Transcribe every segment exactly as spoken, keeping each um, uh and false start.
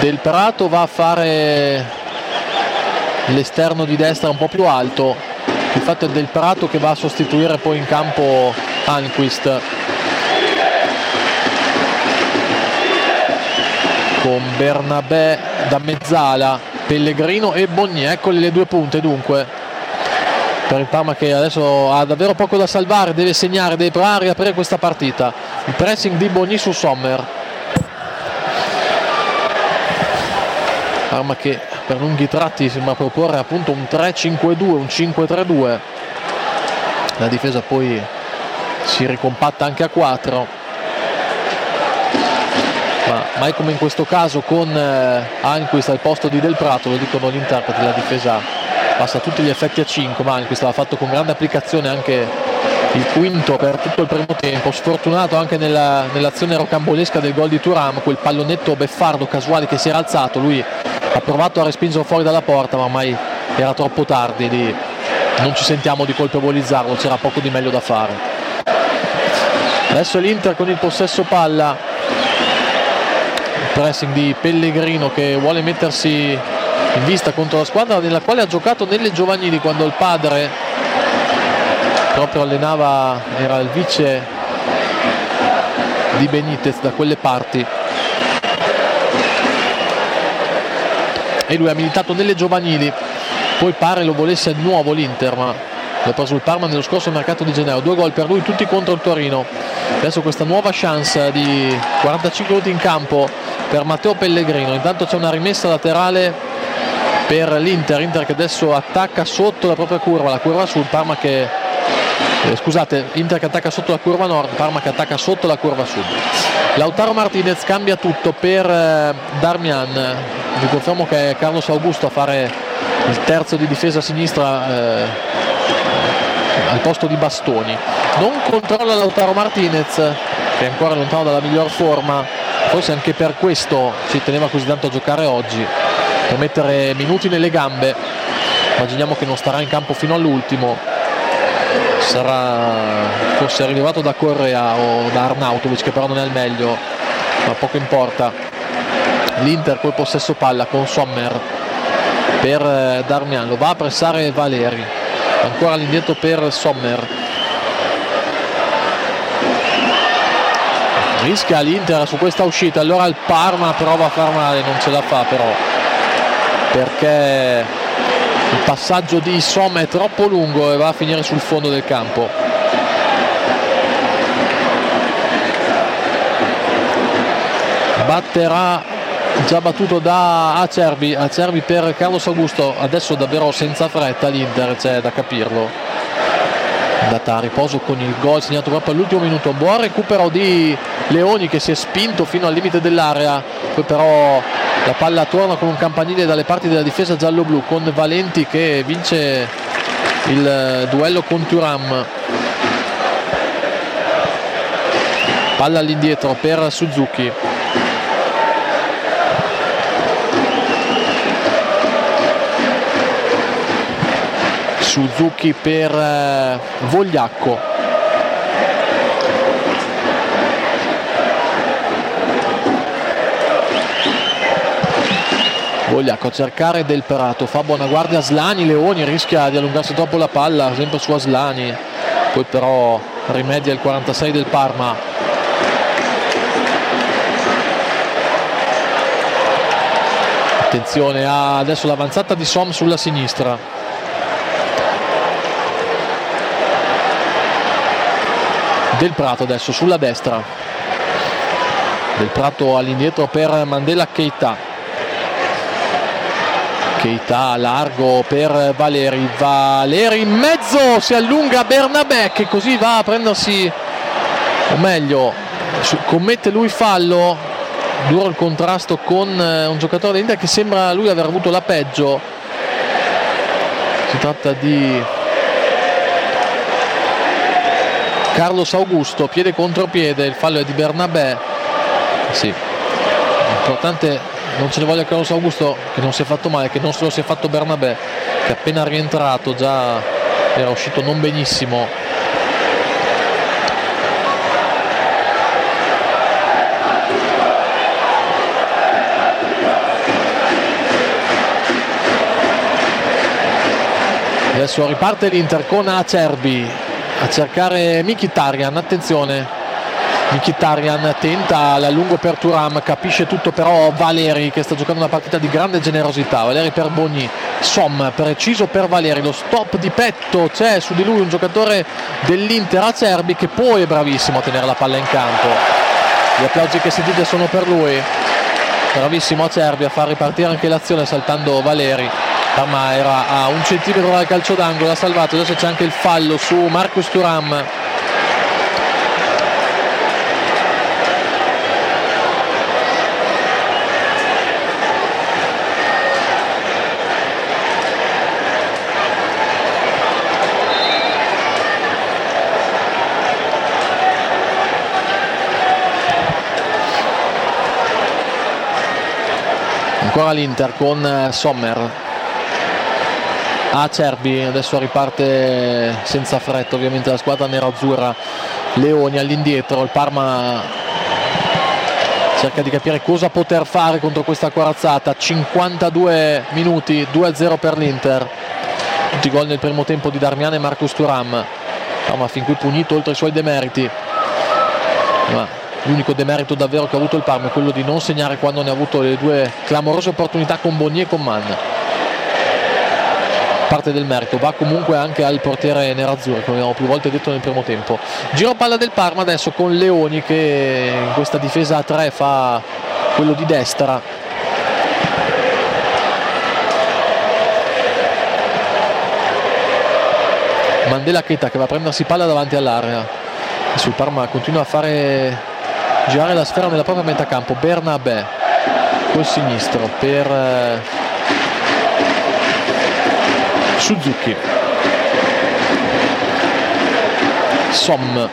Del Prato va a fare l'esterno di destra un po' più alto. Il fatto è Del Prato che va a sostituire poi in campo Almqvist, con Bernabé da mezzala, Pellegrino e Bonnier. Eccole le due punte dunque per il Parma, che adesso ha davvero poco da salvare, deve segnare, deve provare a riaprire questa partita. Il pressing di Bonnier su Sommer. Parma che per lunghi tratti sembra proporre appunto un tre cinque due, un cinque tre due. La difesa poi si ricompatta anche a quattro, ma mai come in questo caso con eh, Almqvist al posto di Del Prato, lo dicono gli interpreti, la difesa passa a tutti gli effetti a cinque, ma Almqvist l'ha fatto con grande applicazione anche il quinto per tutto il primo tempo, sfortunato anche nella, nell'azione rocambolesca del gol di Thuram, quel pallonetto beffardo casuale che si era alzato, lui ha provato a respingerlo fuori dalla porta ma ormai era troppo tardi, lì non ci sentiamo di colpevolizzarlo, c'era poco di meglio da fare. Adesso l'Inter con il possesso palla, il pressing di Pellegrino che vuole mettersi in vista contro la squadra nella quale ha giocato nelle giovanili quando il padre proprio allenava, era il vice di Benitez da quelle parti, e lui ha militato nelle giovanili, poi pare lo volesse di nuovo l'Inter, ma l'ha preso il Parma nello scorso mercato di gennaio. Due gol per lui, tutti contro il Torino. Adesso questa nuova chance di quarantacinque minuti in campo per Matteo Pellegrino. Intanto c'è una rimessa laterale per l'Inter, Inter che adesso attacca sotto la propria curva, la curva sud, Parma che eh, scusate, Inter che attacca sotto la curva nord, Parma che attacca sotto la curva sud. Lautaro Martinez cambia tutto per eh, Darmian. Vi confermo che è Carlos Augusto a fare il terzo di difesa a sinistra eh, al posto di Bastoni. Non controlla Lautaro Martinez, che è ancora lontano dalla miglior forma, forse anche per questo ci teneva così tanto a giocare oggi, per mettere minuti nelle gambe. Immaginiamo che non starà in campo fino all'ultimo, sarà forse rilevato da Correa o da Arnautovic, che però non è al meglio, ma poco importa. L'Inter col possesso palla con Sommer per Darmian, lo va a pressare Valeri, ancora all'indietro per Sommer, rischia l'Inter su questa uscita, allora il Parma prova a far male, non ce la fa però, perché il passaggio di Sommer è troppo lungo e va a finire sul fondo del campo. Batterà, già battuto da Acerbi, Acerbi per Carlos Augusto, adesso davvero senza fretta l'Inter, c'è da capirlo, andata a riposo con il gol segnato proprio all'ultimo minuto. Buon recupero di Leoni che si è spinto fino al limite dell'area, poi però la palla torna con un campanile dalle parti della difesa giallo-blu, con Valenti che vince il duello con Thuram. Palla all'indietro per Suzuki, Suzuki per eh, Vogliacco, Vogliacco a cercare Del Prato, fa buona guardia Aslani, Leoni rischia di allungarsi troppo la palla, sempre su Aslani, poi però rimedia il quarantasei del Parma. Attenzione a adesso l'avanzata di Som sulla sinistra, Del Prato adesso sulla destra, Del Prato all'indietro per Mandela Keita, Keita largo per Valeri, Valeri in mezzo, si allunga Bernabé che così va a prendersi, o meglio commette lui fallo, duro il contrasto con un giocatore dell'Inter che sembra lui aver avuto la peggio, si tratta di Carlos Augusto, piede contro piede, il fallo è di Bernabé, sì, l'importante non ce ne voglia Carlos Augusto che non si è fatto male, che non se lo si è fatto Bernabé che appena rientrato già era uscito non benissimo. Adesso riparte l'Inter con Acerbi a cercare Mkhitaryan, attenzione, Mkhitaryan tenta l'allungo per Thuram, capisce tutto però Valeri che sta giocando una partita di grande generosità. Valeri per Bogny, Som preciso per Valeri, lo stop di petto, c'è su di lui un giocatore dell'Inter, Acerbi, che poi è bravissimo a tenere la palla in campo. Gli applausi che sentite sono per lui, bravissimo Acerbi a far ripartire anche l'azione saltando Valeri. Parma era a un centimetro dal calcio d'angolo, ha salvato. Adesso c'è anche il fallo su Marcus Thuram. Ancora l'Inter con Sommer. Acerbi, adesso riparte senza fretta ovviamente la squadra nerazzurra. Leoni all'indietro, il Parma cerca di capire cosa poter fare contro questa corazzata. cinquantadue minuti, due a zero per l'Inter, tutti i gol nel primo tempo di Darmian e Marcus Thuram. Parma fin qui punito oltre i suoi demeriti, ma l'unico demerito davvero che ha avuto il Parma è quello di non segnare quando ne ha avuto le due clamorose opportunità con Bogny e con Mann. Parte del merito va comunque anche al portiere nerazzurro, come abbiamo più volte detto nel primo tempo. Giro palla del Parma adesso con Leoni che in questa difesa a tre fa quello di destra. Mandela Keita che va a prendersi palla davanti all'area. Adesso il Parma continua a fare girare la sfera nella propria metà campo. Bernabé col sinistro per Suzuki. Som.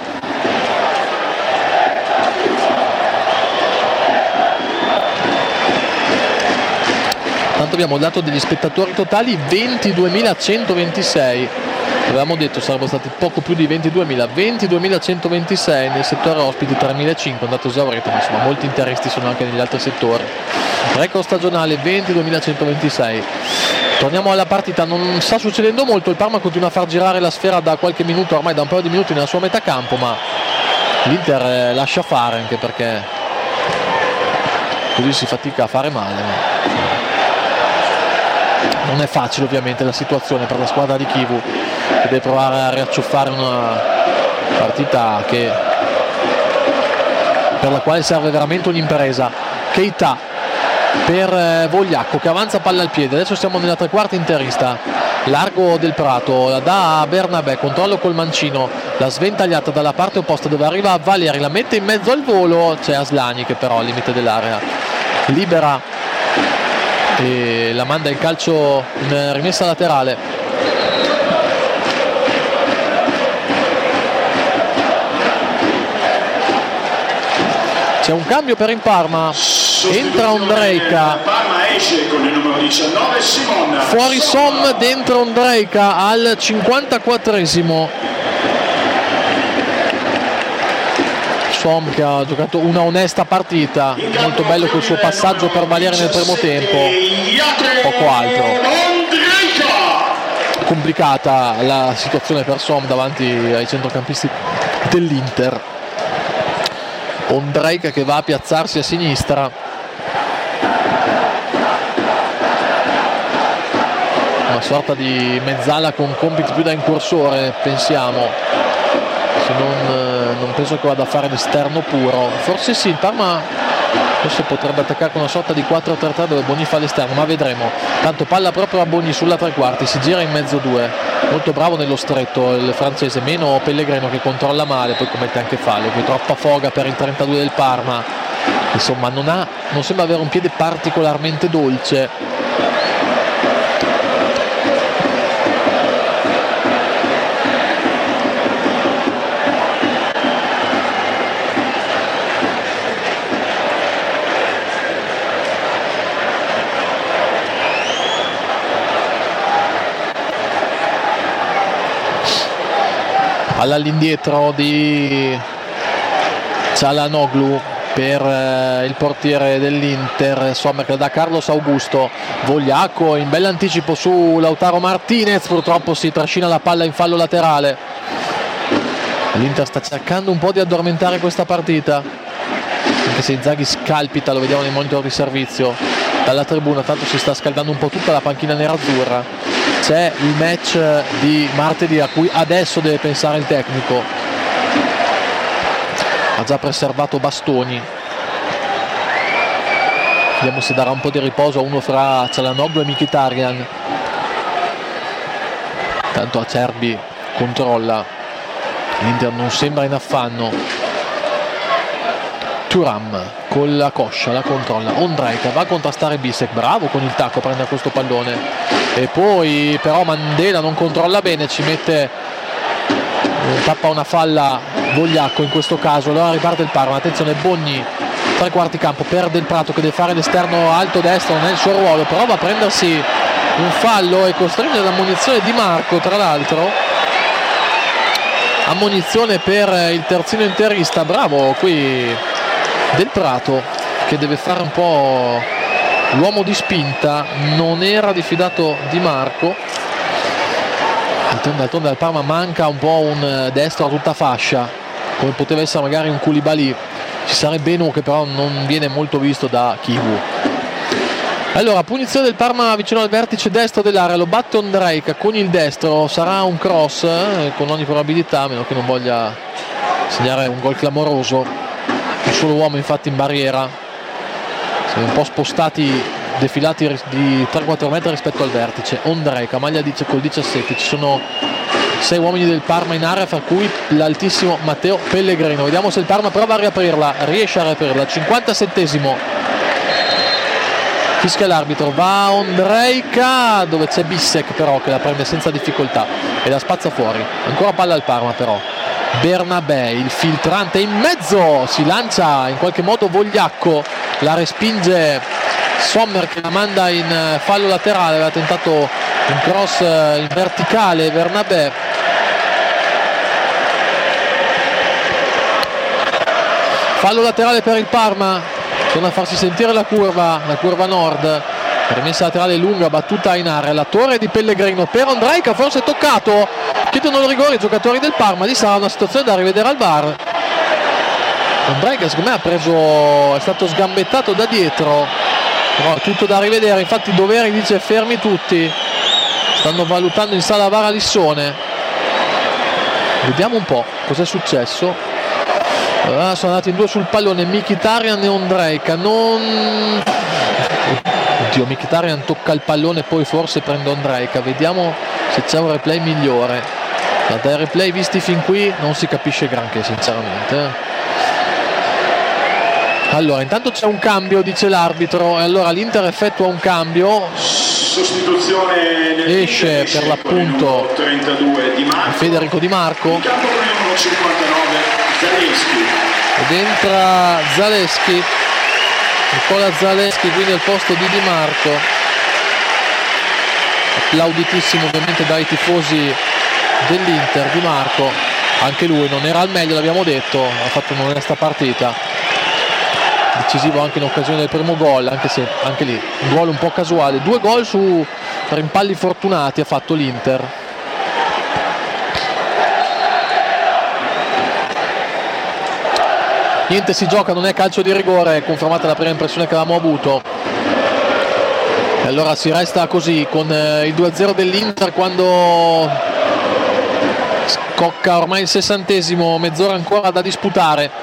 Tanto abbiamo dato degli spettatori totali ventiduemilacentoventisei. Avevamo detto sarebbero stati poco più di ventiduemila. ventiduemilacentoventisei nel settore ospiti, tremilacinquecento, andato esaurito, ma insomma molti interisti sono anche negli altri settori. Record stagionale ventiduemilacentoventisei. Torniamo alla partita, non sta succedendo molto, il Parma continua a far girare la sfera da qualche minuto, ormai da un paio di minuti nella sua metà campo, ma l'Inter lascia fare, anche perché così si fatica a fare male. Non è facile ovviamente la situazione per la squadra di Chivu, che deve provare a riacciuffare una partita che, per la quale serve veramente un'impresa. Keita per Vogliacco che avanza palla al piede. Adesso siamo nella tre quarti interista, largo del Prato, la dà a Bernabé, controllo col mancino, la sventagliata dalla parte opposta dove arriva Valeri, la mette in mezzo al volo, c'è Aslani che però al limite dell'area libera e la manda in calcio in rimessa laterale. C'è un cambio per il Parma, entra Ondrejka, fuori Som, dentro Ondrejka al cinquantaquattresimo. Som che ha giocato una onesta partita, molto bello quel suo passaggio per Valeri nel primo tempo, poco altro. Complicata la situazione per Som davanti ai centrocampisti dell'Inter. Ondrejka che va a piazzarsi a sinistra, una sorta di mezzala con compiti più da incursore, pensiamo, se non, non penso che vada a fare l'esterno puro, forse sì, il Parma forse potrebbe attaccare con una sorta di quattro tre tre dove Bogny fa l'esterno, ma vedremo. Tanto palla proprio a Bogny sulla tre quarti, si gira in mezzo due, molto bravo nello stretto il francese, meno Pellegrino che controlla male, poi commette anche fallo, poi troppa foga per il trentadue del Parma, insomma non, ha, non sembra avere un piede particolarmente dolce. Palla all'indietro di Çalhanoğlu, per eh, il portiere dell'Inter. Sommer che da Carlos Augusto, Vogliacco in bell'anticipo su Lautaro Martinez, purtroppo si trascina la palla in fallo laterale. L'Inter sta cercando un po' di addormentare questa partita, anche se Inzaghi scalpita, lo vediamo nei monitor di servizio dalla tribuna, tanto si sta scaldando un po' tutta la panchina nerazzurra. C'è il match di martedì a cui adesso deve pensare il tecnico. Ha già preservato Bastoni, vediamo se darà un po' di riposo a uno fra Çalhanoğlu e Mkhitaryan. Tanto Acerbi controlla, l'Inter non sembra in affanno. Thuram con la coscia la controlla, Ondrejka va a contrastare Bissek, bravo con il tacco a prendere questo pallone, e poi però Mandela non controlla bene, ci mette, tappa una falla Vogliacco in questo caso. Allora riparte il Parma, attenzione Bogni, tre quarti campo, perde il Prato che deve fare l'esterno alto destro, non è il suo ruolo, prova a prendersi un fallo e costringe l'ammonizione di Marco, tra l'altro ammonizione per il terzino interista. Bravo qui Del Prato che deve fare un po' l'uomo di spinta, non era diffidato di Marco. D'altronde al Parma manca un po' un destro a tutta fascia, come poteva essere magari un Koulibaly. Ci sarebbe Benu che però non viene molto visto da Kivu. Allora, punizione del Parma vicino al vertice destro dell'area, lo batte Ondrejka con il destro, sarà un cross eh, con ogni probabilità, a meno che non voglia segnare un gol clamoroso. Un solo uomo infatti in barriera, siamo un po' spostati, defilati di tre quattro metri rispetto al vertice. Ondrejka, maglia col diciassette, ci sono sei uomini del Parma in area, fra cui l'altissimo Matteo Pellegrino. Vediamo se il Parma prova a riaprirla, riesce a riaprirla. cinquantasettesimo, fischia l'arbitro, va Ondrejka dove c'è Bissek però che la prende senza difficoltà e la spazza fuori. Ancora palla al Parma però, Bernabé, il filtrante in mezzo, si lancia in qualche modo Vogliacco, la respinge Sommer che la manda in fallo laterale, aveva tentato un cross in verticale Bernabé. Fallo laterale per il Parma, torna a farsi sentire la curva, la curva nord, rimessa laterale lunga, battuta in area, la torre di Pellegrino per Ondrejka, forse toccato, chiedono il rigore i giocatori del Parma, lì sarà una situazione da rivedere al V A R. Ondrejka secondo me ha preso, è stato sgambettato da dietro, però tutto da rivedere, infatti Doveri dice fermi tutti, stanno valutando in sala V A R a Lissone. Vediamo un po' cos'è successo. Allora, sono andati in due sul pallone Mkhitaryan e Ondrejka, non... Oddio, Mkhitaryan tocca il pallone, poi forse prende Ondrejka, vediamo se c'è un replay migliore. Ma dai replay visti fin qui non si capisce granché sinceramente. Allora, intanto c'è un cambio, dice l'arbitro, e allora l'Inter effettua un cambio. Sostituzione esce per l'appunto Federico Di Marco. In campo con il numero cinquantanove Zalewski. Ed entra Zalewski, Nicola Zalewski quindi al posto di Di Marco. Applauditissimo ovviamente dai tifosi dell'Inter Di Marco. Anche lui non era al meglio, l'abbiamo detto, ha fatto un'onesta partita. Decisivo anche in occasione del primo gol, anche se anche lì un gol un po' casuale. Due gol su rimpalli fortunati ha fatto l'Inter. Niente, si gioca, non è calcio di rigore, confermata la prima impressione che avevamo avuto. E allora si resta così con il due a zero dell'Inter quando scocca ormai il sessantesimo, mezz'ora ancora da disputare.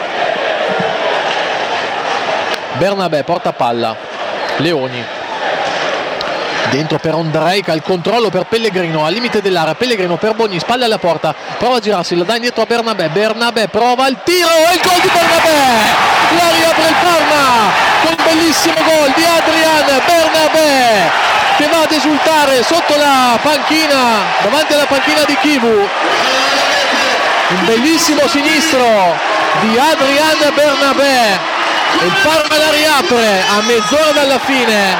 Bernabé porta palla, Leoni dentro per Ondrejka, il controllo per Pellegrino al limite dell'area, Pellegrino per Bogni, spalle alla porta, prova a girarsi, la dà indietro a Bernabé, Bernabé prova il tiro e il gol di Bernabé, la riapre il Parma con un bellissimo gol di Adrian Bernabé che va ad esultare sotto la panchina, davanti alla panchina di Kivu. Un bellissimo sinistro di Adrian Bernabé. Il Parma la riapre a mezz'ora dalla fine.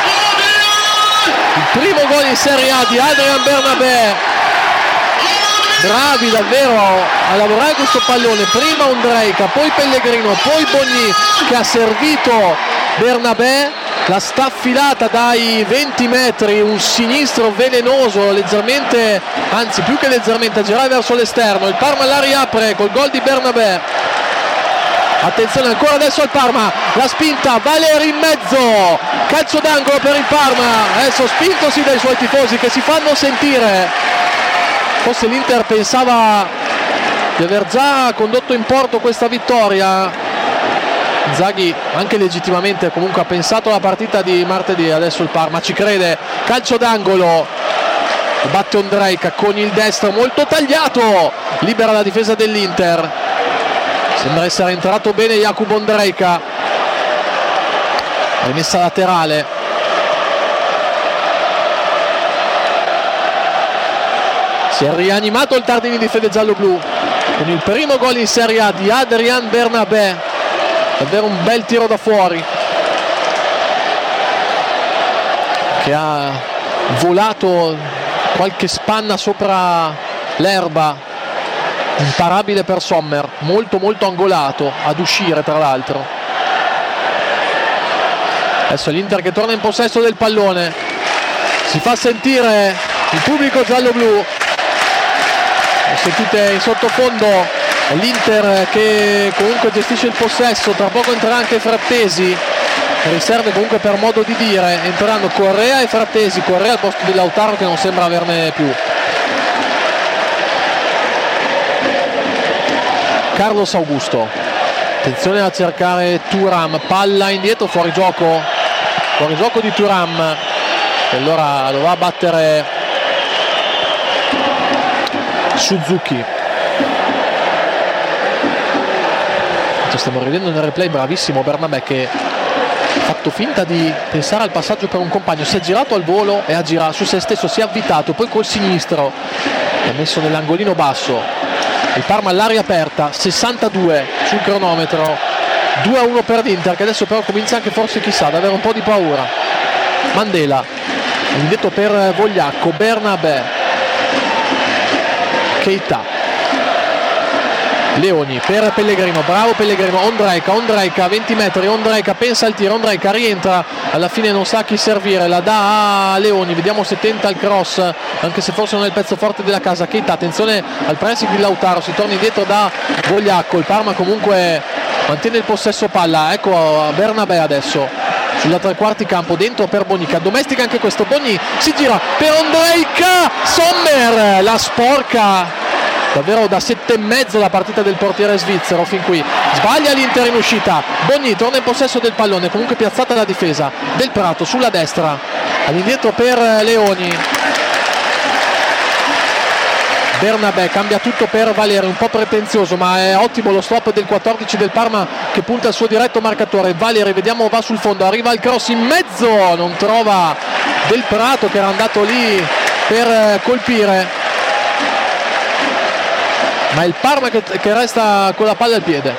Il primo gol in Serie A di Adrian Bernabé. bravi davvero a lavorare questo pallone, prima Ondrejka, poi Pellegrino, poi Bogny che ha servito Bernabé, la staffilata dai venti metri, un sinistro velenoso, leggermente, anzi più che leggermente, a girare verso l'esterno. Il Parma la riapre col gol di Bernabé. Attenzione ancora adesso al Parma, la spinta, Valeri in mezzo, calcio d'angolo per il Parma, adesso spintosi dai suoi tifosi che si fanno sentire. Forse l'Inter pensava di aver già condotto in porto questa vittoria. Inzaghi anche legittimamente comunque ha pensato alla partita di martedì, adesso il Parma ci crede, calcio d'angolo, batte Ondrejka con il destro molto tagliato, libera la difesa dell'Inter, sembra essere entrato bene Jakub Ondrejka, rimessa laterale, si è rianimato il Tardini di Fede Gialloblu con il primo gol in Serie A di Adrian Bernabé. Davvero un bel tiro da fuori che ha volato qualche spanna sopra l'erba, imparabile per Sommer, molto molto angolato ad uscire tra l'altro. Adesso l'Inter che torna in possesso del pallone, si fa sentire il pubblico giallo-blu, lo sentite in sottofondo. L'Inter che comunque gestisce il possesso, tra poco entrerà anche Frattesi, riserve comunque per modo di dire, entreranno Correa e Frattesi, Correa al posto di Lautaro che non sembra averne più. Carlos Augusto, attenzione a cercare Thuram, palla indietro, fuori gioco, fuori gioco di Thuram, e allora lo va a battere Suzuki. Stiamo rivedendo nel replay, bravissimo Bernabé che ha fatto finta di pensare al passaggio per un compagno, si è girato al volo e ha girato su se stesso, si è avvitato, poi col sinistro l'ha messo nell'angolino basso. Il Parma all'aria aperta, sessantadue sul cronometro, due a uno per l'Inter che adesso però comincia anche forse chissà ad avere un po' di paura. Mandela, indietro per Vogliacco, Bernabé, Keita, Leoni per Pellegrino, bravo Pellegrino, Ondrejka, Ondrejka, venti metri, Ondrejka pensa al tiro, Ondrejka rientra, alla fine non sa chi servire, la dà a Leoni, vediamo se tenta il cross, anche se forse non è il pezzo forte della casa. Keita, attenzione al pressing di Lautaro, si torna indietro da Vogliacco, il Parma comunque mantiene il possesso palla, ecco Bernabé adesso sulla tre quarti campo, dentro per Bonica, domestica anche questo, Bogny si gira per Ondrejka, Sommer la sporca davvero da sette e mezzo la partita del portiere svizzero fin qui, sbaglia l'Inter in uscita, Bogny torna in possesso del pallone, comunque piazzata la difesa del Prato sulla destra, all'indietro per Leoni, Bernabé cambia tutto per Valeri, un po' pretenzioso ma è ottimo lo stop del quattordici del Parma che punta il suo diretto marcatore. Valeri, vediamo, va sul fondo, arriva il cross in mezzo, non trova del Prato che era andato lì per colpire, ma è il Parma che, che resta con la palla al piede.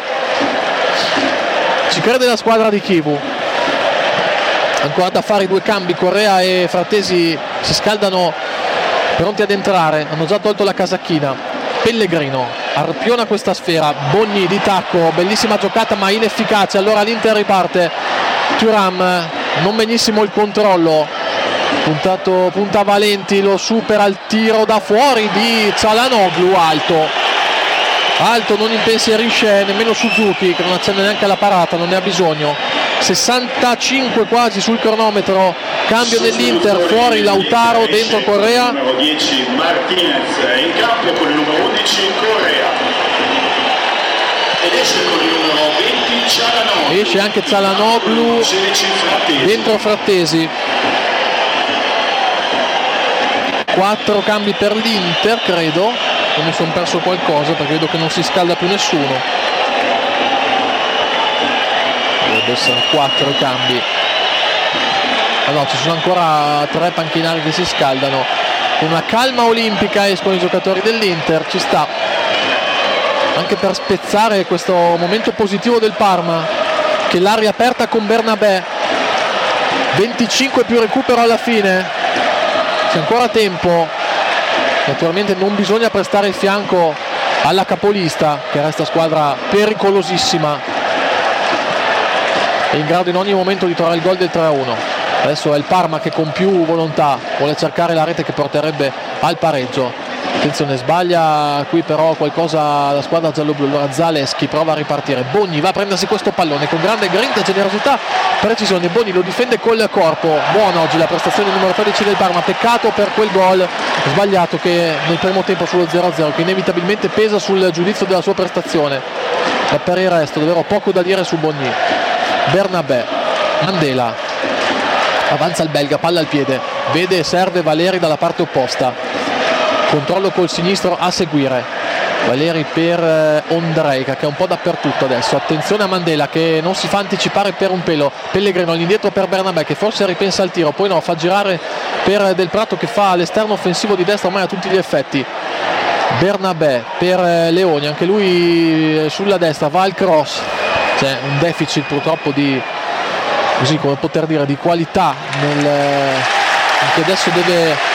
Ci crede la squadra di Chivu, ancora da fare i due cambi, Correa e Frattesi si scaldano pronti ad entrare, hanno già tolto la casacchina. Pellegrino arpiona questa sfera, Bogny di tacco, bellissima giocata ma inefficace, allora l'Inter riparte. Thuram non benissimo il controllo, puntato, punta Valenti, lo supera, il tiro da fuori di Çalhanoğlu, alto alto, non impensierisce nemmeno Suzuki che non accende neanche la parata, non ne ha bisogno. Sessantacinque quasi sul cronometro, cambio dell'Inter, fuori Lautaro, dentro Correa. Numero dieci Martinez in campo con il numero undici Correa ed esce con il numero venti Çalhanoğlu, esce anche Çalhanoğlu, dentro Frattesi. Quattro cambi per l'Inter credo, mi sono perso qualcosa perché vedo che non si scalda più nessuno, dovrebbe essere quattro i cambi, ah no, ci sono ancora tre panchinari che si scaldano. Con una calma olimpica escono i giocatori dell'Inter, ci sta anche per spezzare questo momento positivo del Parma che l'aria aperta con Bernabé, venticinque più recupero alla fine, c'è ancora tempo. Naturalmente non bisogna prestare il fianco alla capolista, che resta squadra pericolosissima e in grado in ogni momento di trovare il gol del tre a uno. Adesso è il Parma che con più volontà vuole cercare la rete che porterebbe al pareggio. Attenzione, sbaglia qui però qualcosa la squadra gialloblu. Allora Zaleschi prova a ripartire, Bogni va a prendersi questo pallone con grande grinta, generosità, precisione. Bogni lo difende col corpo. Buona oggi la prestazione numero tredici del Parma, peccato per quel gol sbagliato che nel primo tempo sullo zero a zero, che inevitabilmente pesa sul giudizio della sua prestazione. Ma per il resto davvero poco da dire su Bogni. Bernabé, Mandela, avanza il belga, palla al piede, vede e serve Valeri dalla parte opposta. Controllo col sinistro a seguire. Valeri per eh, Ondrejka, che è un po' dappertutto adesso. Attenzione a Mandela che non si fa anticipare per un pelo. Pellegrino all'indietro per Bernabé, che forse ripensa al tiro, poi no, fa girare per Del Prato, che fa l'esterno offensivo di destra ormai a tutti gli effetti. Bernabé per eh, Leoni, anche lui eh, sulla destra, va al cross. C'è un deficit purtroppo di, così come poter dire, di qualità nel, eh, che adesso deve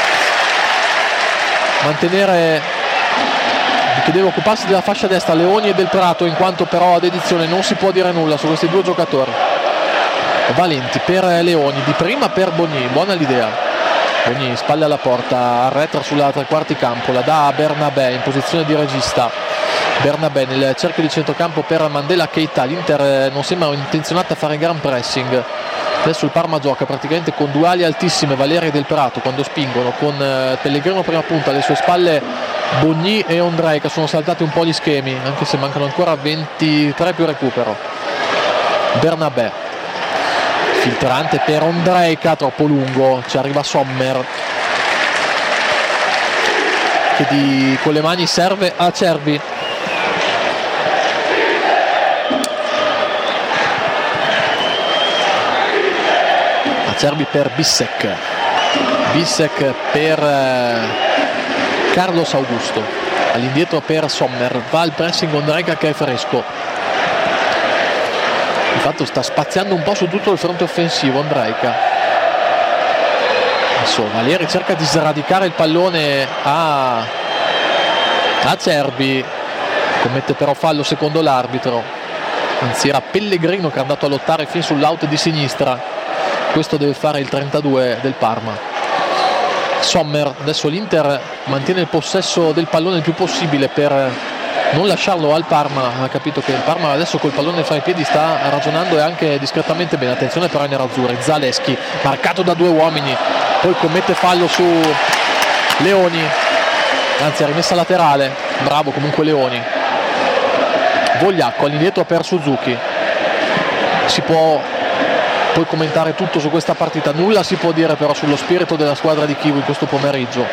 mantenere, che deve occuparsi della fascia destra Leoni e Del Prato, in quanto però ad edizione non si può dire nulla su questi due giocatori. Valenti per Leoni, di prima per Bogni, buona l'idea. Bogni spalle alla porta, arretra sulla tre quarti campo, la dà a Bernabé in posizione di regista. Bernabé nel cerchio di centrocampo per Mandela Keita. L'Inter non sembra intenzionata a fare gran pressing. Adesso il Parma gioca praticamente con due ali altissime, Valeri e Del Prato quando spingono, con Pellegrino prima punta, alle sue spalle Bogni e Ondrejka. Sono saltati un po' gli schemi, anche se mancano ancora ventitré più recupero. Bernabé, filtrante per Ondrejka, troppo lungo, ci arriva Sommer che di, con le mani serve a Cervi. Cervi per Bissek, Bissek per eh, Carlos Augusto, all'indietro per Sommer, va al pressing Ondrejka che è fresco, di fatto sta spaziando un po' su tutto il fronte offensivo Ondrejka. Adesso Valeri cerca di sradicare il pallone a, a Cervi, commette però fallo secondo l'arbitro, anzi era Pellegrino che è andato a lottare fin sull'out di sinistra. Questo deve fare il trentadue del Parma. Sommer, adesso l'Inter mantiene il possesso del pallone il più possibile per non lasciarlo al Parma. Ha capito che il Parma adesso col pallone fra i piedi sta ragionando e anche discretamente bene. Attenzione però ai nerazzurri, Zaleschi marcato da due uomini, poi commette fallo su Leoni, anzi è rimessa laterale, bravo comunque Leoni. Vogliacco all'indietro per Suzuki. Si può Puoi commentare tutto su questa partita, nulla si può dire però sullo spirito della squadra di Kivu in questo pomeriggio.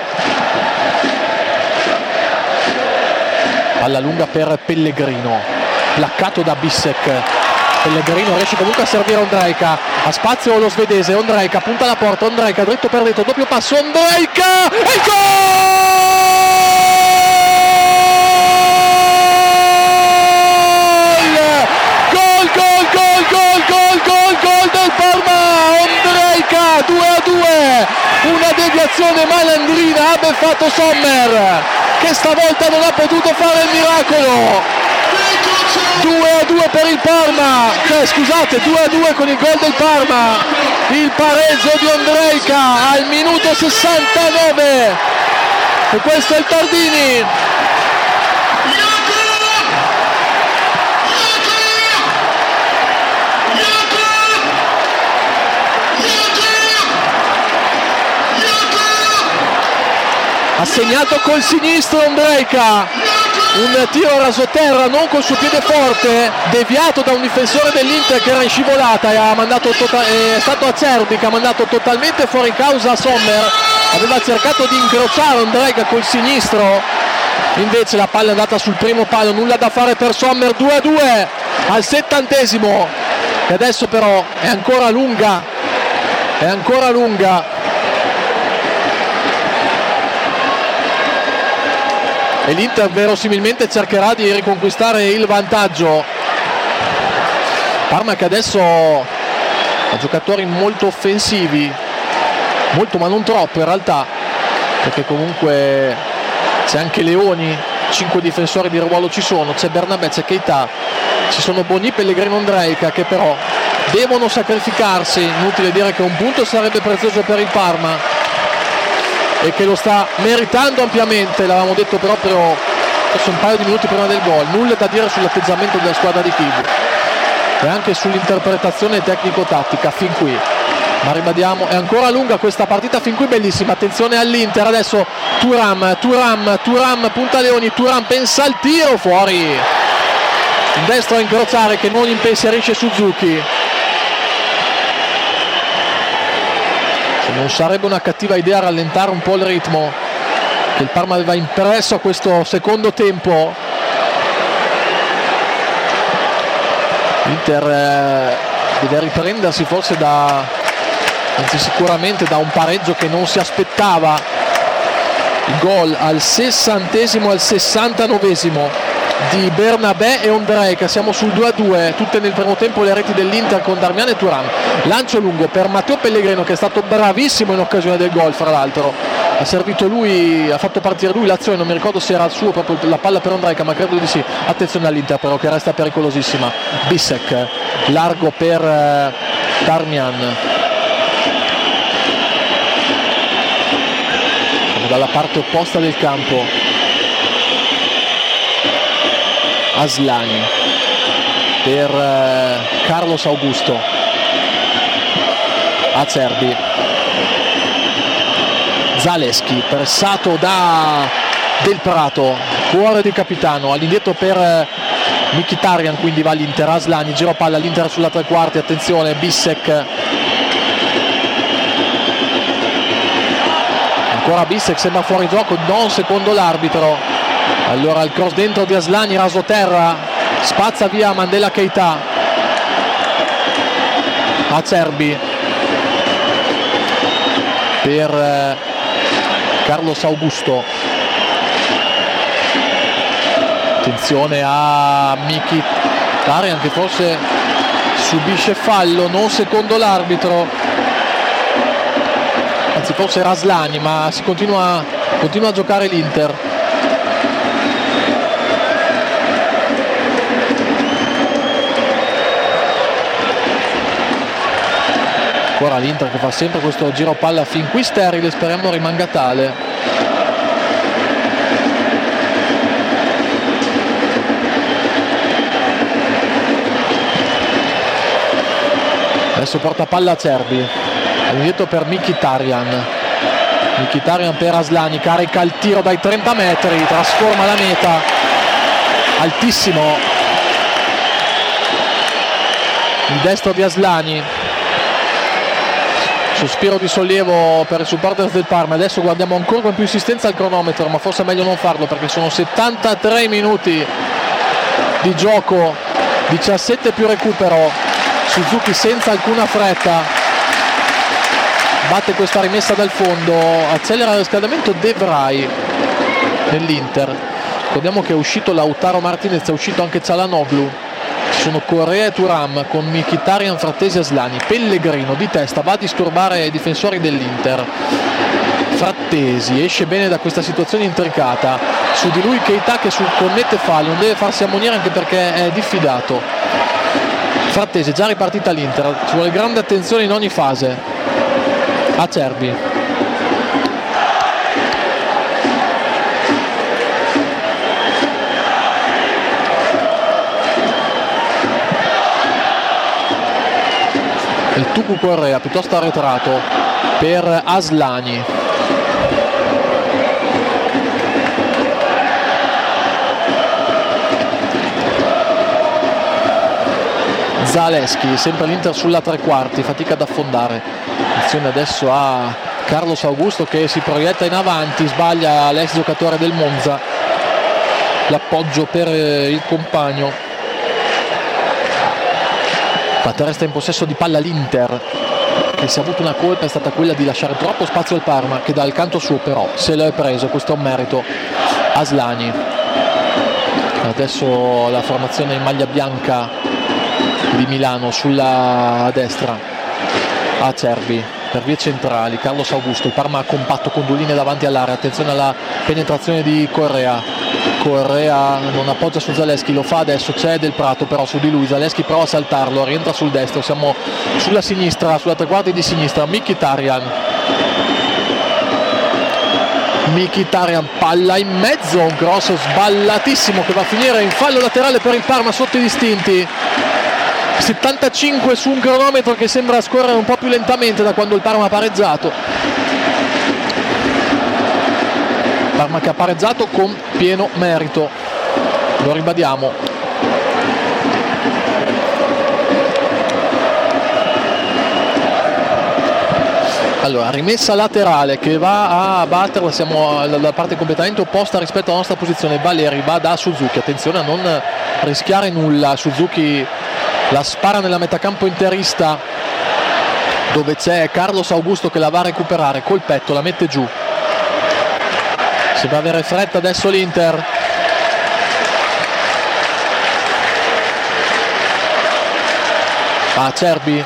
Palla lunga per Pellegrino, placcato da Bissek. Pellegrino riesce comunque a servire Ondrejka, a spazio lo svedese. Ondrejka punta alla porta, Ondrejka dritto per dritto, doppio passo, Ondrejka e il gol! Gol, gol, gol, gol, gol, gol, gol del Parma. Ondrejka due a due, una deviazione malandrina, ha beffato Sommer che stavolta non ha potuto fare il miracolo. Due a due per il Parma, cioè scusate, due a due con il gol del Parma. Il pareggio di Ondrejka al minuto sessantanove e questo è il Tardini. Ha segnato col sinistro Ondrejka, un tiro a rasoterra non col suo piede forte, deviato da un difensore dell'Inter che era in scivolata e ha mandato tota- è stato Acerbi che ha mandato totalmente fuori causa Sommer. Aveva cercato di incrociare Ondrejka col sinistro, invece la palla è andata sul primo palo, nulla da fare per Sommer. Due a due al settantesimo e adesso però è ancora lunga, è ancora lunga. E l'Inter verosimilmente cercherà di riconquistare il vantaggio. Parma che adesso ha giocatori molto offensivi, molto ma non troppo in realtà, perché comunque c'è anche Leoni, cinque difensori di ruolo ci sono, c'è Bernabé, c'è Keita, ci sono Boni, Pellegrino, Ondrejka, che però devono sacrificarsi. Inutile dire che un punto sarebbe prezioso per il Parma e che lo sta meritando ampiamente, l'avevamo detto proprio forse un paio di minuti prima del gol. Nulla da dire sull'atteggiamento della squadra di Kiev e anche sull'interpretazione tecnico-tattica fin qui, ma ribadiamo, è ancora lunga questa partita fin qui, bellissima. Attenzione all'Inter, adesso Thuram, Thuram, Thuram, punta Leoni, Thuram pensa al tiro, fuori, il destro a incrociare che non impensierisce Suzuki. Se non sarebbe una cattiva idea rallentare un po' il ritmo che il Parma aveva impresso a questo secondo tempo. L'Inter eh, deve riprendersi forse da, anzi sicuramente da un pareggio che non si aspettava. Il gol al sessantesimo, al sessantanovesimo di Bernabé e Ondrejka, siamo sul due a due, tutte nel primo tempo le reti dell'Inter con Darmian e Thuram. Lancio lungo per Matteo Pellegrino, che è stato bravissimo in occasione del gol, fra l'altro ha servito lui, ha fatto partire lui l'azione, non mi ricordo se era il suo proprio la palla per Ondrejka, ma credo di sì. Attenzione all'Inter però che resta pericolosissima. Bissek largo per eh, Darmian, dalla parte opposta del campo. Aslani per eh, Carlos Augusto, Acerbi, Zaleschi pressato da Del Prato, cuore di capitano, all'indietro per eh, Mkhitaryan, quindi va l'Inter. Aslani, giro palla all'Inter sulla tre quarti, attenzione Bissek, ancora Bissek, sembra fuori gioco, non secondo l'arbitro. Allora il cross dentro di Aslani, raso terra, spazza via Mandela Keita. Acerbi per eh, Carlos Augusto, attenzione a Mkhitaryan che forse subisce fallo, non secondo l'arbitro, anzi forse era Aslani, ma si continua, continua a giocare l'Inter. Ancora l'Inter che fa sempre questo giro palla fin qui sterile, speriamo rimanga tale. Adesso porta palla a Acerbi, all'indietro per Mkhitaryan, Mkhitaryan per Aslani, carica il tiro dai trenta metri, trasforma la meta, altissimo il destro di Aslani. Sospiro di sollievo per i supporters del Parma. Adesso guardiamo ancora con più insistenza al cronometro, ma forse è meglio non farlo perché sono settantatré minuti di gioco, diciassette più recupero. Suzuki senza alcuna fretta batte questa rimessa dal fondo, accelera il riscaldamento De Vrij nell'Inter. Ricordiamo che è uscito Lautaro Martinez, è uscito anche Çalhanoğlu. Ci sono Correa e Thuram con Mkhitaryan, Frattesi e Aslani. Pellegrino di testa va a disturbare i difensori dell'Inter. Frattesi esce bene da questa situazione intricata, su di lui Keita che sul commette fallo, non deve farsi ammonire anche perché è diffidato. Frattesi, già ripartita l'Inter, ci vuole grande attenzione in ogni fase. Acerbi, il Tucu Correa piuttosto arretrato per Aslani. Zaleschi, sempre l'Inter sulla tre quarti, fatica ad affondare. Attenzione adesso a Carlos Augusto che si proietta in avanti, sbaglia l'ex giocatore del Monza, l'appoggio per il compagno. Resta in possesso di palla l'Inter, che se ha avuto una colpa è stata quella di lasciare troppo spazio al Parma, che dal canto suo però se lo è preso, questo è un merito. Aslani, adesso la formazione in maglia bianca di Milano sulla destra. Acerbi, per vie centrali. Carlos Augusto, il Parma compatto con due linee davanti all'area, attenzione alla penetrazione di Correa. Correa non appoggia su Zaleschi, lo fa adesso, c'è Del Prato però su di lui, Zaleschi prova a saltarlo, rientra sul destro, siamo sulla sinistra, sulla tre quarti di sinistra. Mkhitaryan Mkhitaryan, palla in mezzo, un cross sballatissimo che va a finire in fallo laterale per il Parma sotto i distinti. settantacinque su un cronometro che sembra scorrere un po' più lentamente da quando il Parma ha pareggiato. Parma che ha pareggiato con pieno merito, lo ribadiamo. Allora, rimessa laterale che va a batterla, siamo dalla parte completamente opposta rispetto alla nostra posizione. Valeri va da Suzuki, attenzione a non rischiare nulla. Suzuki la spara nella metacampo interista dove c'è Carlos Augusto che la va a recuperare col petto, la mette giù. Sembra avere fretta adesso l'Inter. Acerbi,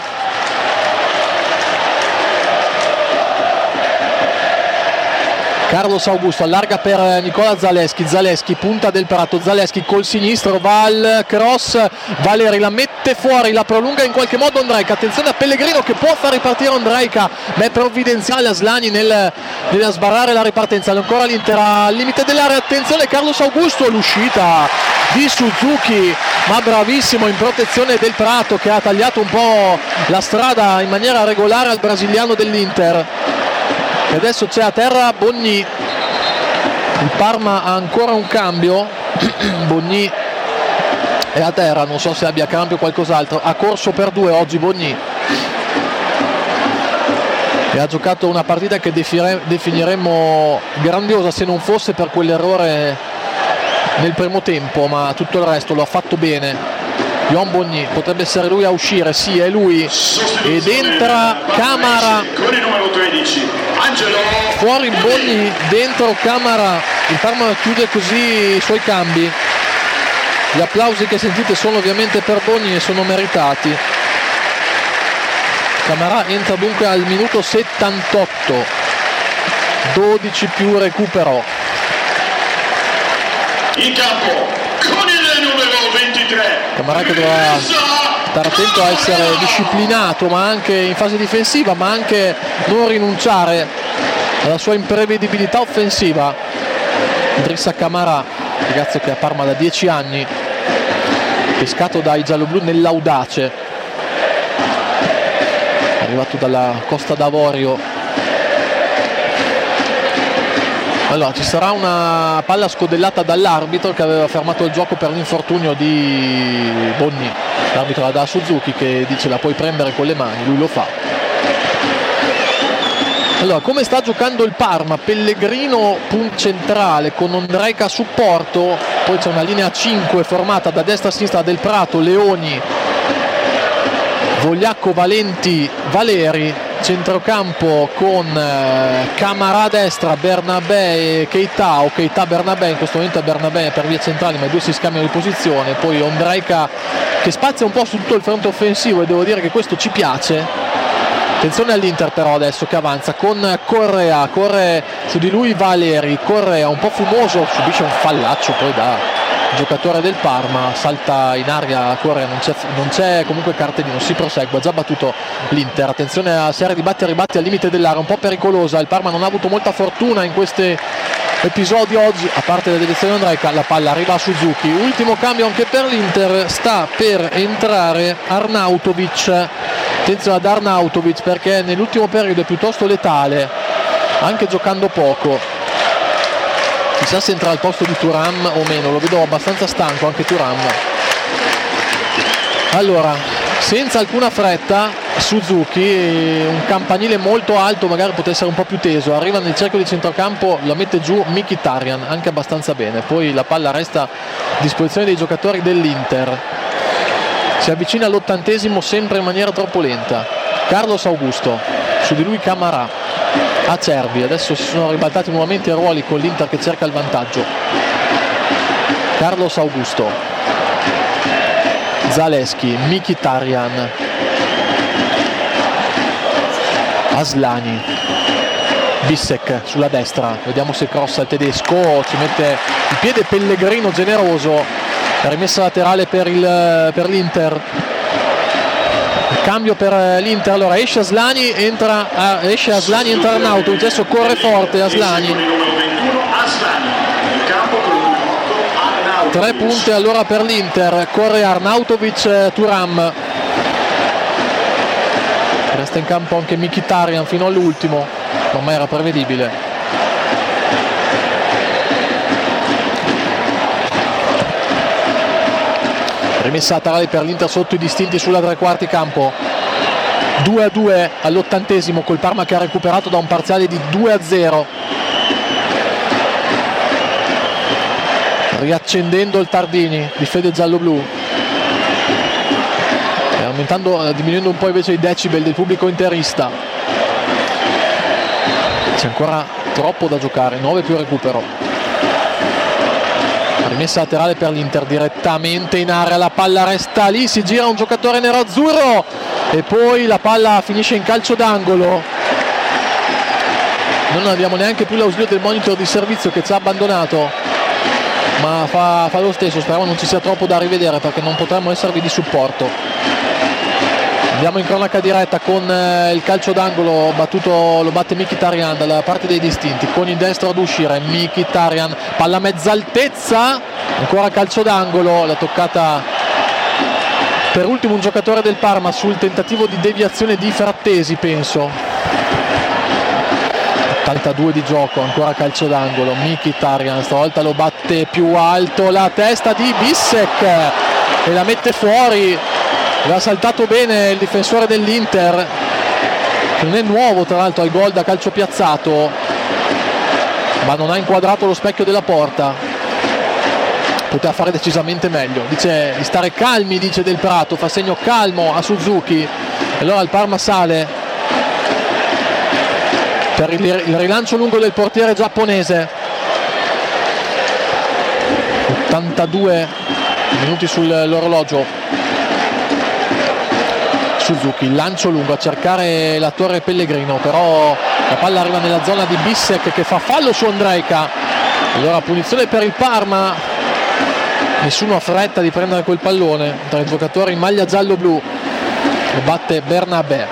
Carlos Augusto allarga per Nicola Zaleschi, Zaleschi punta Del Prato, Zaleschi col sinistro va al cross, Valeri la mette fuori, la prolunga in qualche modo Ondrejka, attenzione a Pellegrino che può far ripartire Ondrejka, ma è provvidenziale Aslani nel, nel sbarrare la ripartenza. Ancora l'Inter al limite dell'area, attenzione Carlos Augusto, l'uscita di Suzuki, ma bravissimo in protezione Del Prato che ha tagliato un po' la strada in maniera regolare al brasiliano dell'Inter. E adesso c'è a terra Bogny, il Parma ha ancora un cambio. Bogny è a terra, non so se abbia cambio o qualcos'altro, ha corso per due oggi Bogny e ha giocato una partita che definiremmo grandiosa se non fosse per quell'errore nel primo tempo, ma tutto il resto lo ha fatto bene. Yohan Bogny potrebbe essere lui a uscire, sì è lui, ed entra Camara, fuori Bogny, dentro Camara. Il Parma chiude così i suoi cambi. Gli applausi che sentite sono ovviamente per Bogny e sono meritati. Camara entra dunque al minuto settantotto, dodici più recupero. In campo con il numero ventitré Camara che dovrà stare attento a essere disciplinato, ma anche in fase difensiva, ma anche non rinunciare alla sua imprevedibilità offensiva. Idrissa Camara, ragazzo che a Parma da dieci anni, pescato dai gialloblu nell'audace, arrivato dalla Costa d'Avorio. Allora ci sarà una palla scodellata dall'arbitro che aveva fermato il gioco per l'infortunio di Bogny. L'arbitro la dà a Suzuki che dice la puoi prendere con le mani, lui lo fa. Allora, come sta giocando il Parma? Pellegrino punto centrale con Ondrejka a supporto, poi c'è una linea cinque formata da destra a sinistra Del Prato, Leoni, Vogliacco, Valenti, Valeri, centrocampo con eh, Camara a destra, Bernabé e Keita, o Keita Bernabé, in questo momento è Bernabé per vie centrali ma i due si scambiano di posizione, poi Ondrejka che spazia un po' su tutto il fronte offensivo e devo dire che questo ci piace. Attenzione all'Inter però adesso che avanza con Correa, corre su di lui Valeri, Correa un po' fumoso, subisce un fallaccio poi da giocatore del Parma, salta in aria Correa, non c'è, non c'è comunque cartellino, si prosegue, ha già battuto l'Inter. Attenzione a serie di batti e ribatti al limite dell'area, un po' pericolosa, il Parma non ha avuto molta fortuna in questi episodi oggi, a parte la direzione Ondrejka, la palla arriva a Suzuki, ultimo cambio anche per l'Inter, sta per entrare Arnautovic. Attenzione ad Arnautovic perché nell'ultimo periodo è piuttosto letale, anche giocando poco. Chissà se entra al posto di Thuram o meno, lo vedo abbastanza stanco anche Thuram. Allora, senza alcuna fretta Suzuki, un campanile molto alto, magari potesse essere un po' più teso, arriva nel cerchio di centrocampo, lo mette giù Mkhitaryan anche abbastanza bene, poi la palla resta a disposizione dei giocatori dell'Inter. Si avvicina all'ottantesimo sempre in maniera troppo lenta. Carlos Augusto, su di lui Camara, Acerbi, adesso si sono ribaltati nuovamente i ruoli con l'Inter che cerca il vantaggio. Carlos Augusto, Zaleschi, Mkhitaryan, Aslani, Bissek sulla destra, vediamo se crossa il tedesco, ci mette il piede Pellegrino generoso, rimessa laterale per, il, per l'Inter. Il cambio per l'Inter, allora esce Aslani, entra, eh, esce Aslani, entra Arnautovic, adesso corre forte Aslani. Tre punti allora per l'Inter, corre Arnautovic, Thuram. Resta in campo anche Mkhitaryan fino all'ultimo, ormai era prevedibile. Rimessa laterale per l'Inter sotto i distinti sulla tre quarti campo. due a due all'ottantesimo col Parma che ha recuperato da un parziale di due a zero. Riaccendendo il Tardini di fede giallo-blu. Aumentando, diminuendo un po' invece i decibel del pubblico interista. C'è ancora troppo da giocare, nove più recupero. Rimessa laterale per l'Inter direttamente in area, la palla resta lì, si gira un giocatore nero-azzurro e poi la palla finisce in calcio d'angolo. Non abbiamo neanche più l'ausilio del monitor di servizio che ci ha abbandonato, ma fa, fa lo stesso, speriamo non ci sia troppo da rivedere perché non potremmo esservi di supporto. Andiamo in cronaca diretta con eh, il calcio d'angolo battuto, lo batte Mkhitaryan dalla parte dei distinti, con il destro ad uscire Mkhitaryan, palla a mezza altezza, ancora calcio d'angolo, la toccata per ultimo un giocatore del Parma sul tentativo di deviazione di Frattesi, penso. ottantadue di gioco, ancora calcio d'angolo, Mkhitaryan stavolta lo batte più alto, la testa di Bissek e la mette fuori. L'ha saltato bene il difensore dell'Inter, che non è nuovo tra l'altro al gol da calcio piazzato, ma non ha inquadrato lo specchio della porta. Poteva fare decisamente meglio. Dice di stare calmi, dice Del Prato, fa segno calmo a Suzuki. E allora il Parma sale per il, il rilancio lungo del portiere giapponese. ottantadue minuti sull'orologio. Suzuki, lancio lungo a cercare la torre Pellegrino, però la palla arriva nella zona di Bissek che fa fallo su Ondrejka. Allora punizione per il Parma, nessuno ha fretta di prendere quel pallone tra i giocatori in maglia giallo-blu. Lo batte Bernabé.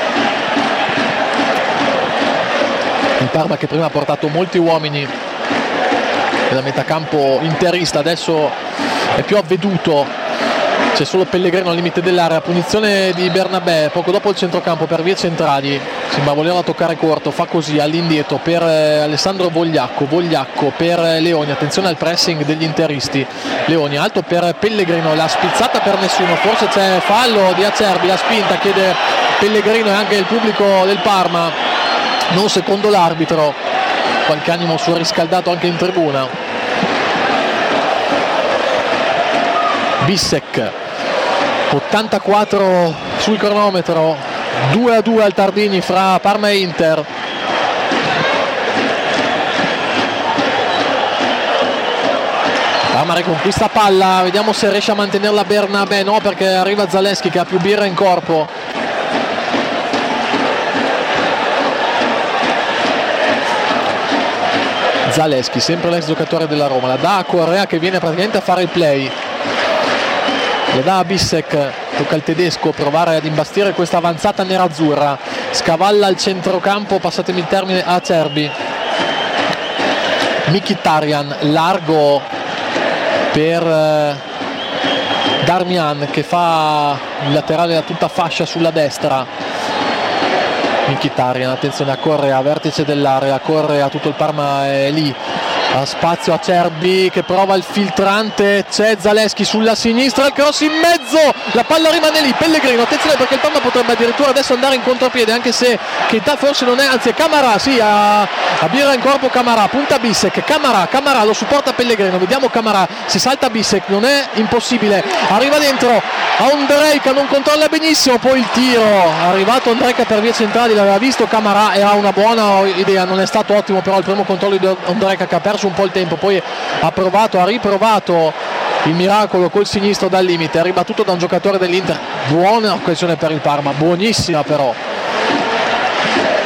Il Parma che prima ha portato molti uomini nella metacampo interista, adesso è più avveduto. C'è solo Pellegrino al limite dell'area, punizione di Bernabé poco dopo il centrocampo per vie centrali, sembra voleva toccare corto, fa così all'indietro per Alessandro Vogliacco, Vogliacco per Leoni, attenzione al pressing degli interisti, Leoni alto per Pellegrino, la spizzata per nessuno, forse c'è fallo di Acerbi, la spinta chiede Pellegrino e anche il pubblico del Parma, non secondo l'arbitro, qualche animo surriscaldato anche in tribuna. Bissek, ottantaquattro sul cronometro, due a due al Tardini fra Parma e Inter. Parma riconquista palla, vediamo se riesce a mantenerla Bernabé, no perché arriva Zalewski che ha più birra in corpo. Zalewski, sempre l'ex giocatore della Roma, la dà a Correa che viene praticamente a fare il play. La dà a Bissek, tocca al tedesco provare ad imbastire questa avanzata nerazzurra, scavalla al centrocampo, passatemi il termine, a Acerbi. Mkhitaryan largo per eh, Darmian che fa il laterale a tutta fascia sulla destra. Mkhitaryan, attenzione a Correa, vertice dell'area, Correa, tutto il Parma è lì. Ha spazio a Acerbi che prova il filtrante, c'è Zalewski sulla sinistra, il cross in mezzo, la palla rimane lì, Pellegrino, attenzione perché il Parma potrebbe addirittura adesso andare in contropiede, anche se Keita forse non è, anzi è Camara, sì, ha, ha birra in corpo Camara, punta Bissek, Camara, Camara lo supporta Pellegrino, vediamo Camara, si salta Bissek, non è impossibile, arriva dentro a Ondrejka, non controlla benissimo, poi il tiro, è arrivato Ondrejka per vie centrali, l'aveva visto Camara e ha una buona idea, non è stato ottimo però il primo controllo di Ondrejka che ha perso un po' il tempo, poi ha provato, ha riprovato il miracolo col sinistro dal limite, è ribattuto da un giocatore dell'Inter, buona occasione per il Parma, buonissima però.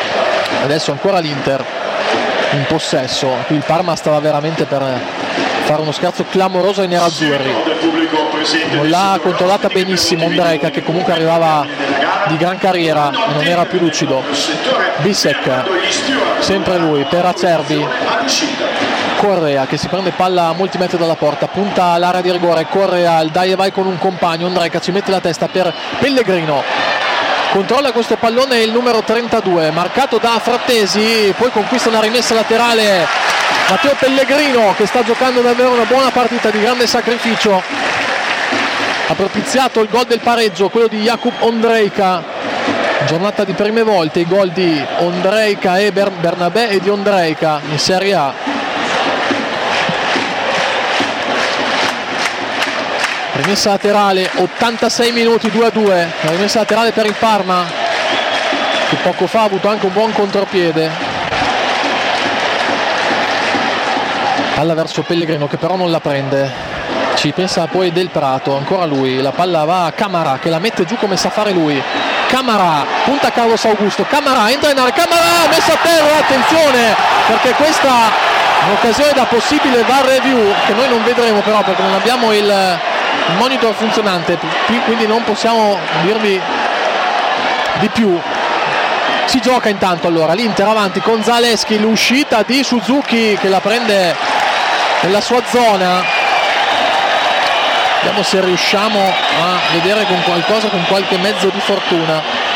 Adesso ancora l'Inter in possesso. Qui il Parma stava veramente per fare uno scherzo clamoroso ai nerazzurri. Non l'ha controllata benissimo Ondrejka, che comunque arrivava di gran carriera e non era più lucido. Bisek, sempre lui per Acerbi. Correa che si prende palla a molti metri dalla porta, punta all'area di rigore. Correa, il dai e vai con un compagno. Ondrejka ci mette la testa per Pellegrino, controlla questo pallone il numero trentadue, marcato da Frattesi, poi conquista una rimessa laterale Matteo Pellegrino, che sta giocando davvero una buona partita di grande sacrificio. Ha propiziato il gol del pareggio, quello di Jakub Ondrejka. Giornata di prime volte, i gol di Ondrejka e Ber- Bernabé e di Ondrejka in Serie A. Rimessa laterale, ottantasei minuti, due a due. La rimessa laterale per il Parma, che poco fa ha avuto anche un buon contropiede. Palla verso Pellegrino, che però non la prende. Ci pensa poi Del Prato, ancora lui. La palla va a Camara, che la mette giù come sa fare lui. Camara, punta Carlos Augusto. Camara, entra in area. Camara, messa a terra, attenzione, perché questa è un'occasione da possibile V A R review, che noi non vedremo però perché non abbiamo il... il monitor funzionante, quindi non possiamo dirvi di più. Si gioca intanto allora l'Inter avanti con Zalewski, l'uscita di Suzuki che la prende nella sua zona. Vediamo se riusciamo a vedere con qualcosa, con qualche mezzo di fortuna.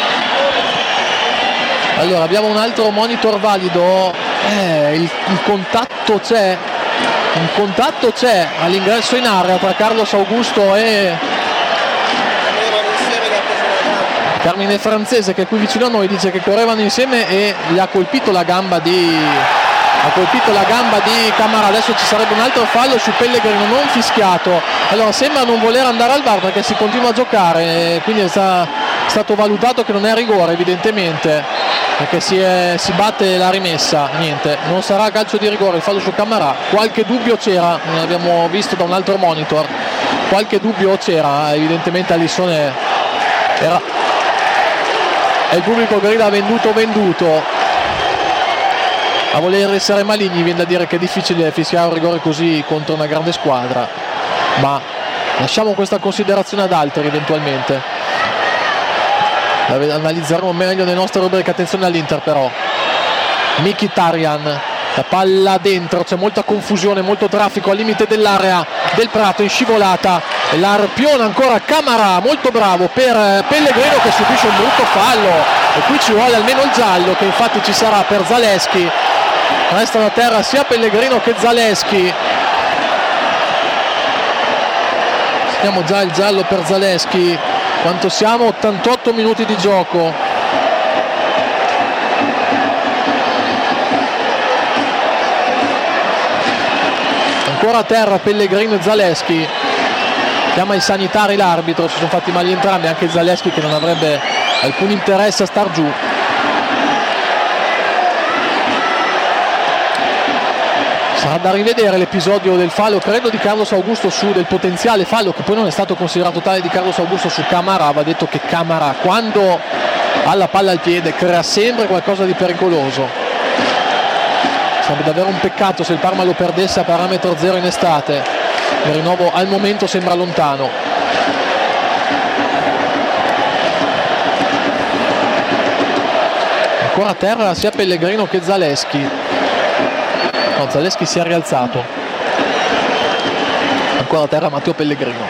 Allora abbiamo un altro monitor valido, eh, il, il contatto c'è. Un contatto c'è all'ingresso in area tra Carlos Augusto e Carmine Francese, che è qui vicino a noi, dice che correvano insieme e gli ha colpito la gamba di ha colpito la gamba di Camara. Adesso ci sarebbe un altro fallo su Pellegrino non fischiato. Allora sembra non voler andare al V A R perché si continua a giocare, quindi è stato valutato che non è rigore evidentemente, perché si, è, si batte la rimessa. Niente, non sarà calcio di rigore il fallo su Camara. Qualche dubbio c'era, ne abbiamo visto da un altro monitor, qualche dubbio c'era, evidentemente Alisson era e il pubblico grida venduto venduto. A voler essere maligni viene da dire che è difficile fischiare un rigore così contro una grande squadra, ma lasciamo questa considerazione ad altri eventualmente. La analizzeremo meglio nelle nostre rubriche. Attenzione all'Inter però. Mkhitaryan, la palla dentro, c'è molta confusione, molto traffico al limite dell'area. Del Prato in scivolata e la arpiona ancora Camara, molto bravo per Pellegrino che subisce un brutto fallo e qui ci vuole almeno il giallo, che infatti ci sarà per Zalewski. Restano a terra sia Pellegrino che Zalewski. Vediamo già il giallo per Zalewski. Quanto siamo? ottantotto minuti di gioco. Ancora a terra Pellegrino e Zalewski. Chiama i sanitari l'arbitro, si sono fatti male entrambi, anche Zalewski che non avrebbe alcun interesse a star giù. Sarà da rivedere l'episodio del fallo, credo, di Carlos Augusto su del potenziale fallo, che poi non è stato considerato tale, di Carlos Augusto su Camara. Va detto che Camara, quando ha la palla al piede, crea sempre qualcosa di pericoloso. Sarebbe davvero un peccato se il Parma lo perdesse a parametro zero in estate. Il rinnovo al momento sembra lontano. Ancora a terra sia Pellegrino che Zalewski. No, Zalewski si è rialzato. Ancora a terra Matteo Pellegrino.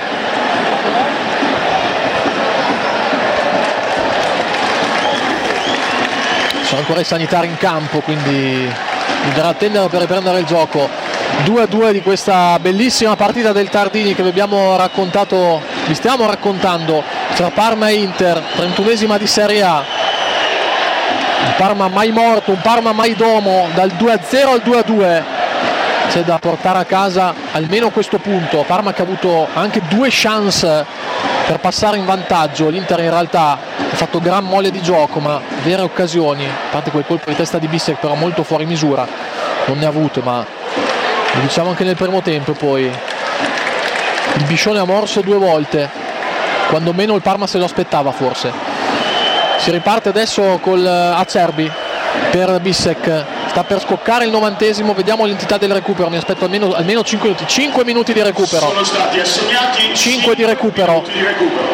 Sono ancora i sanitari in campo, quindi bisognerà attendere per riprendere il gioco. due a due di questa bellissima partita del Tardini che vi abbiamo raccontato, vi stiamo raccontando, tra Parma e Inter, trentunesima di Serie A. Un Parma mai morto, un Parma mai domo, dal due a zero al due a due. C'è da portare a casa almeno questo punto. Parma che ha avuto anche due chance per passare in vantaggio. L'Inter in realtà ha fatto gran mole di gioco, ma vere occasioni, a parte quel colpo di testa di Bisek però molto fuori misura, non ne ha avute. Ma lo diciamo anche nel primo tempo, poi il Biscione ha morso due volte, quando meno il Parma se lo aspettava forse. Si riparte adesso col Acerbi, per Bissek. Sta per scoccare il novantesimo, vediamo l'entità del recupero, mi aspetto almeno, almeno cinque minuti, cinque minuti di recupero. Sono stati assegnati cinque di recupero. di recupero.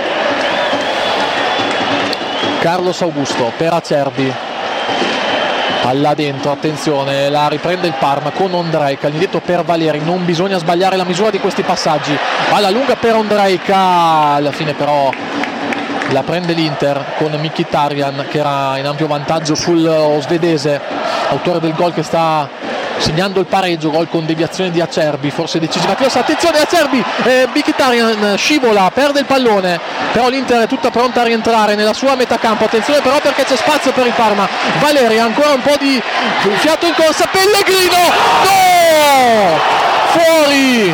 Carlos Augusto per Acerbi. Là dentro, attenzione, la riprende il Parma con Ondrejka, l'indietro per Valeri, non bisogna sbagliare la misura di questi passaggi, alla lunga per Ondrejka, alla fine però la prende l'Inter con Mkhitaryan che era in ampio vantaggio sul svedese, autore del gol che sta segnando il pareggio, gol con deviazione di Acerbi, forse decisiva. Attenzione Acerbi, eh, Mkhitaryan scivola, perde il pallone, però l'Inter è tutta pronta a rientrare nella sua metà campo. Attenzione però perché c'è spazio per il Parma. Valeri, ancora un po' di fiato in corsa, Pellegrino, no! Fuori!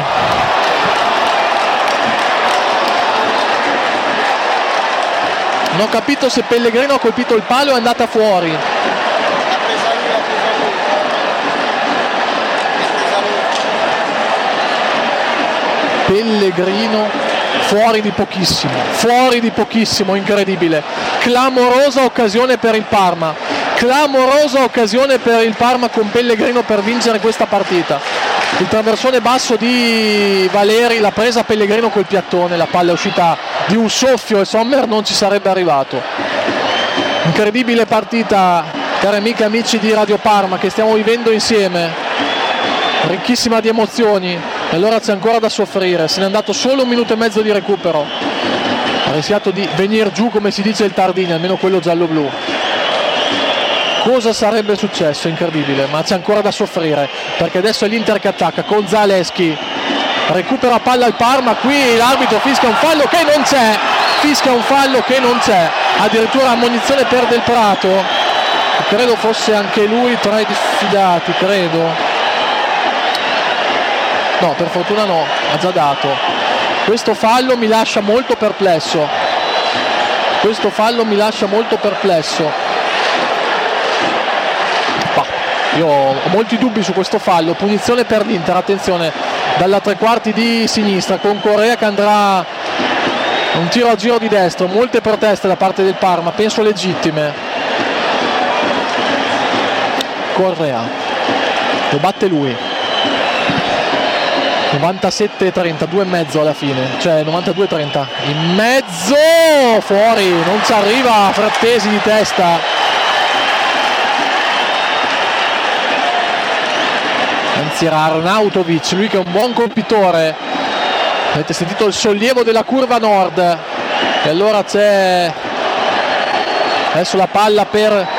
Non ho capito se Pellegrino ha colpito il palo o è andata fuori. Pellegrino fuori di pochissimo, fuori di pochissimo, incredibile. Clamorosa occasione per il Parma, clamorosa occasione per il Parma con Pellegrino per vincere questa partita. Il traversone basso di Valeri, la presa Pellegrino col piattone, la palla è uscita di un soffio e Sommer non ci sarebbe arrivato. Incredibile partita, cari amiche e amici di Radio Parma, che stiamo vivendo insieme, ricchissima di emozioni. E allora c'è ancora da soffrire, se n'è andato solo un minuto e mezzo di recupero, ha rischiato di venire giù come si dice il Tardini, almeno quello giallo-blu. Cosa sarebbe successo? Incredibile, ma c'è ancora da soffrire, perché adesso è l'Inter che attacca con Zalewski, recupera palla al Parma, qui l'arbitro fischia un fallo che non c'è, fischia un fallo che non c'è, addirittura ammonizione per Del Prato, credo fosse anche lui tra i diffidati, credo. No, per fortuna no, ha già dato. Questo fallo mi lascia molto perplesso. Questo fallo mi lascia molto perplesso. Bah, io ho molti dubbi su questo fallo. Punizione per l'Inter, attenzione, dalla tre quarti di sinistra con Correa che andrà un tiro a giro di destro. Molte proteste da parte del Parma, penso legittime. Correa, lo batte lui. novantasette trenta, due e mezzo alla fine, cioè novantadue trenta, in mezzo, fuori, non ci arriva Frattesi di testa. Anzi era Arnautovic, lui che è un buon colpitore. Avete sentito il sollievo della curva nord e allora c'è adesso la palla per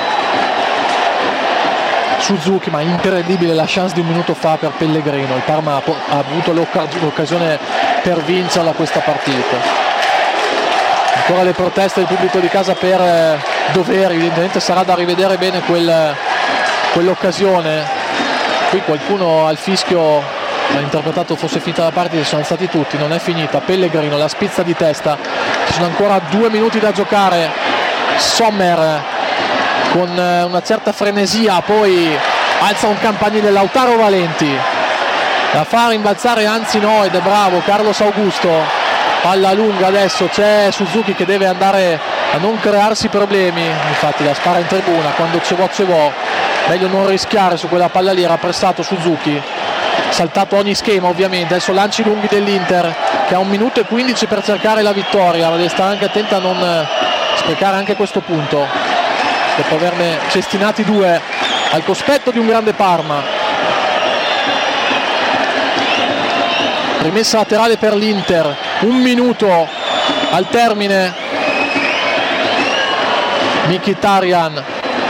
Suzuki, ma incredibile la chance di un minuto fa per Pellegrino. Il Parma ha, ha avuto l'occasione per vincerla questa partita. Ancora le proteste del pubblico di casa per eh, Doveri, evidentemente sarà da rivedere bene quel, quell'occasione. Qui qualcuno al fischio ha interpretato fosse finita la partita, sono stati tutti, non è finita. Pellegrino, la spizza di testa, ci sono ancora due minuti da giocare. Sommer con una certa frenesia poi alza un campanile, Lautaro Valenti da far rimbalzare, anzi no, ed è bravo Carlos Augusto. Palla lunga, adesso c'è Suzuki che deve andare a non crearsi problemi, infatti la spara in tribuna, quando ce vo ce vo, meglio non rischiare su quella palla lì. Era pressato Suzuki, saltato ogni schema ovviamente. Adesso lanci lunghi dell'Inter che ha un minuto e quindici per cercare la vittoria, ma deve stare anche attenta a non sprecare anche questo punto, dopo averne cestinati due al cospetto di un grande Parma. Rimessa laterale per l'Inter, un minuto al termine. Mkhitaryan,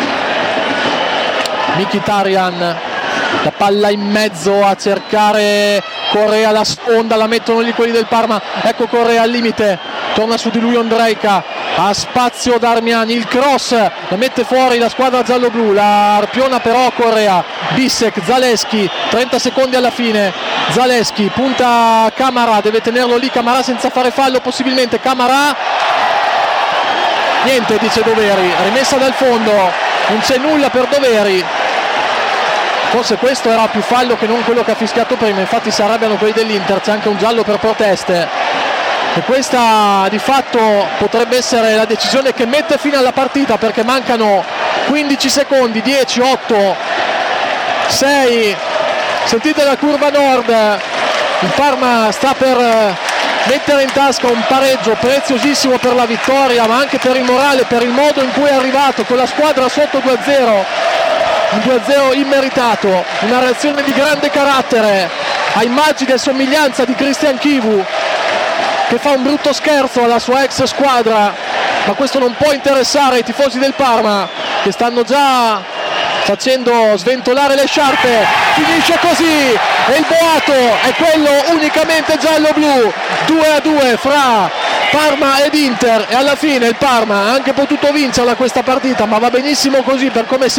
Mkhitaryan, la palla in mezzo a cercare Correa, la sponda, la mettono lì quelli del Parma. Ecco Correa al limite, torna su di lui Ondrejka, ha spazio Darmian, il cross la mette fuori la squadra giallo-blu, la arpiona però Correa. Bissek, Zalewski, trenta secondi alla fine, Zalewski punta Camara, deve tenerlo lì Camara senza fare fallo possibilmente. Camara, niente, dice Doveri, rimessa dal fondo, non c'è nulla per Doveri. Forse questo era più fallo che non quello che ha fischiato prima, infatti si arrabbiano quelli dell'Inter, c'è anche un giallo per proteste. E questa di fatto potrebbe essere la decisione che mette fine alla partita, perché mancano quindici secondi, dieci, otto, sei, sentite la curva nord, il Parma sta per mettere in tasca un pareggio preziosissimo per la vittoria, ma anche per il morale, per il modo in cui è arrivato con la squadra sotto due a zero, un due a zero immeritato, una reazione di grande carattere, a immagine e somiglianza di Christian Chivu che fa un brutto scherzo alla sua ex squadra, ma questo non può interessare i tifosi del Parma che stanno già facendo sventolare le sciarpe. Finisce così e il boato è quello unicamente giallo-blu, due a due fra Parma ed Inter, e alla fine il Parma ha anche potuto vincerla questa partita, ma va benissimo così per come si